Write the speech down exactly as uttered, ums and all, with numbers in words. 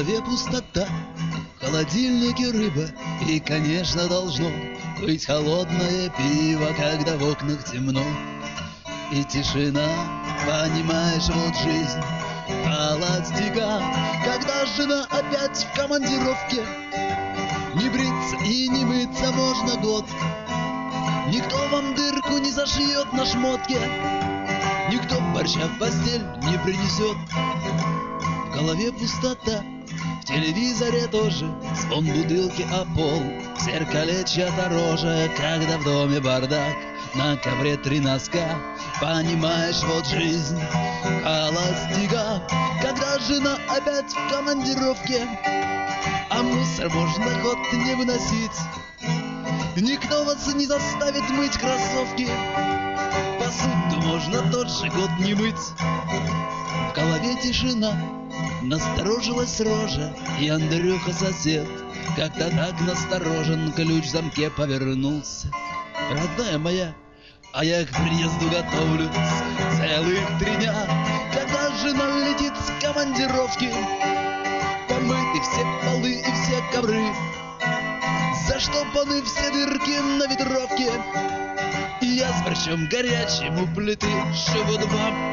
голове пустота, в холодильнике рыба, и, конечно, должно быть холодное пиво, когда в окнах темно и тишина. Понимаешь, вот жизнь холостяка, когда жена опять в командировке. Не бриться и не мыться можно год, никто вам дырку не зашьет на шмотке, никто борща в постель не принесет. В голове пустота, в телевизоре тоже звон бутылки о пол, в зеркале чья-то рожа, когда в доме бардак, на ковре три носка. Понимаешь, вот жизнь холостяка, когда жена опять в командировке, а мусор можно год не выносить, никто вас не заставит мыть кроссовки, посуду можно тот же год не мыть. В голове тишина, насторожилась рожа, и Андрюха сосед как-то так насторожен, ключ в замке повернулся. Родная моя, а я к приезду готовлюсь целых три дня, когда жена летит с командировки. Помыты все полы и все ковры, заштопаны все дырки на ветровке, и я с борщом горячим у плиты. Шибу-два.